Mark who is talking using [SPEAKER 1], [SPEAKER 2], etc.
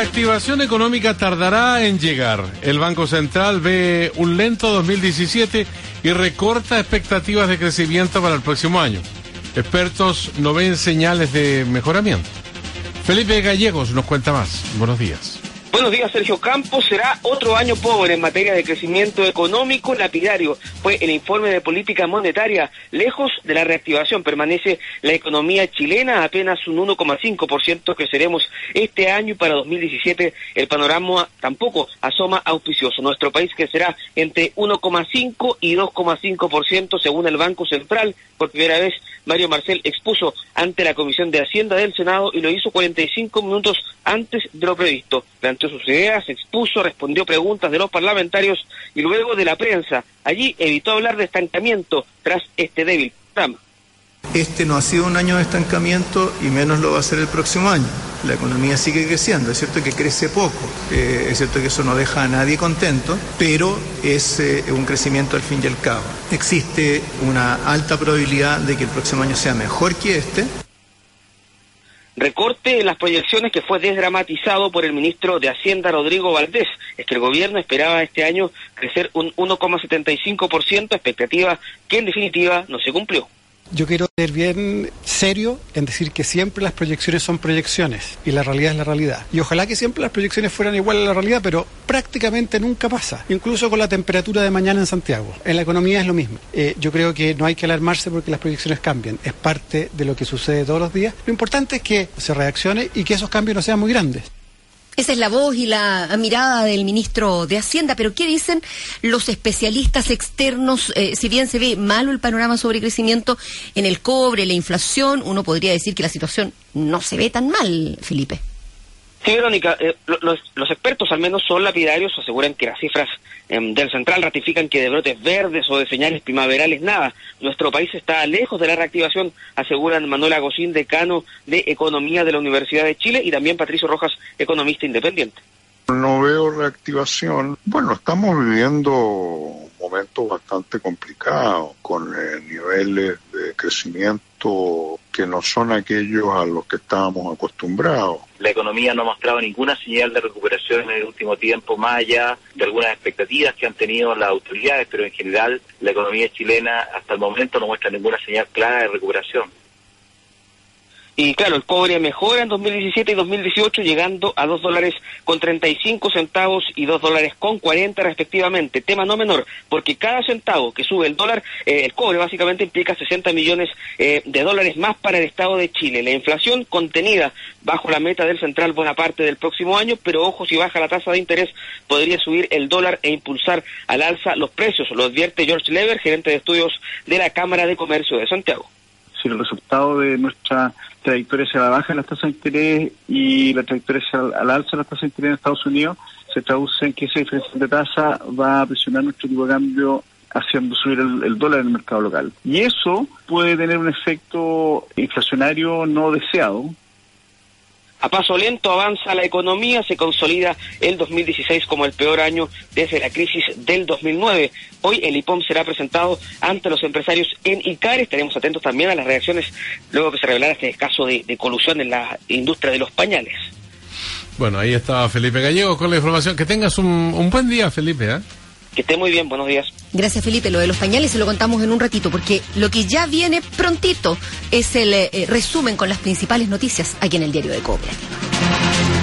[SPEAKER 1] reactivación económica tardará en llegar. El Banco Central ve un lento 2017 y recorta expectativas de crecimiento para el próximo año. Expertos no ven señales de mejoramiento. Felipe Gallegos nos cuenta más. Buenos días.
[SPEAKER 2] Buenos días, Sergio Campos. Será otro año pobre en materia de crecimiento económico. Lapidario fue el informe de política monetaria. Lejos de la reactivación permanece la economía chilena, apenas un 1,5% creceremos este año, y para 2017 el panorama tampoco asoma auspicioso. Nuestro país crecerá entre 1,5 y 2,5% según el Banco Central. Por primera vez, Mario Marcel expuso ante la Comisión de Hacienda del Senado y lo hizo 45 minutos antes de lo previsto. Planteó sus ideas, expuso, respondió preguntas de los parlamentarios y luego de la prensa. Allí evitó hablar de estancamiento tras este débil programa.
[SPEAKER 3] Este no ha sido un año de estancamiento y menos lo va a ser el próximo año. La economía sigue creciendo, es cierto que crece poco, es cierto que eso no deja a nadie contento, pero es un crecimiento al fin y al cabo. Existe una alta probabilidad de que el próximo año sea mejor que este.
[SPEAKER 2] Recorte en las proyecciones que fue desdramatizado por el ministro de Hacienda, Rodrigo Valdés. Es que el gobierno esperaba este año crecer un 1,75%, expectativa que en definitiva no se cumplió.
[SPEAKER 4] Yo quiero ser bien serio en decir que siempre las proyecciones son proyecciones y la realidad es la realidad. Y ojalá que siempre las proyecciones fueran igual a la realidad, pero prácticamente nunca pasa. Incluso con la temperatura de mañana en Santiago. En la economía es lo mismo. Yo creo que no hay que alarmarse porque las proyecciones cambian. Es parte de lo que sucede todos los días. Lo importante es que se reaccione y que esos cambios no sean muy grandes.
[SPEAKER 5] Esa es la voz y la mirada del ministro de Hacienda, pero ¿qué dicen los especialistas externos? Si bien se ve malo el panorama sobre crecimiento en el cobre, la inflación, uno podría decir que la situación no se ve tan mal, Felipe.
[SPEAKER 2] Sí, Verónica, los expertos al menos son lapidarios, aseguran que las cifras del Central ratifican que de brotes verdes o de señales primaverales nada. Nuestro país está lejos de la reactivación, aseguran Manuel Agosín, decano de Economía de la Universidad de Chile, y también Patricio Rojas, economista independiente.
[SPEAKER 6] No veo reactivación. Bueno, estamos viviendo momentos bastante complicados, con niveles de crecimiento que no son aquellos a los que estábamos acostumbrados.
[SPEAKER 7] La economía no ha mostrado ninguna señal de recuperación en el último tiempo, más allá de algunas expectativas que han tenido las autoridades, pero en general la economía chilena hasta el momento no muestra ninguna señal clara de recuperación.
[SPEAKER 2] Y claro, el cobre mejora en 2017 y 2018, llegando a $2.35 y $2.40 respectivamente. Tema no menor, porque cada centavo que sube el dólar, el cobre básicamente implica 60 millones de dólares más para el Estado de Chile. La inflación contenida bajo la meta del Central buena parte del próximo año, pero ojo, si baja la tasa de interés podría subir el dólar e impulsar al alza los precios, lo advierte George Lever, gerente de estudios de la Cámara de Comercio de Santiago.
[SPEAKER 8] Si el resultado de nuestra trayectoria hacia la baja en las tasas de interés y la trayectoria hacia al alza en las tasas de interés en Estados Unidos se traduce en que esa diferencia de tasa va a presionar nuestro tipo de cambio haciendo subir el dólar en el mercado local. Y eso puede tener un efecto inflacionario no deseado.
[SPEAKER 2] A paso lento avanza la economía, se consolida el 2016 como el peor año desde la crisis del 2009. Hoy el IPOM será presentado ante los empresarios en ICAR. Estaremos atentos también a las reacciones luego que se revelara este caso de colusión en la industria de los pañales.
[SPEAKER 1] Bueno, ahí estaba Felipe Gallegos con la información. Que tengas un buen día, Felipe, ¿eh?
[SPEAKER 2] Que esté muy bien, buenos días.
[SPEAKER 5] Gracias, Felipe. Lo de los pañales se lo contamos en un ratito, porque lo que ya viene prontito es el resumen con las principales noticias aquí en el Diario de Cooperativa.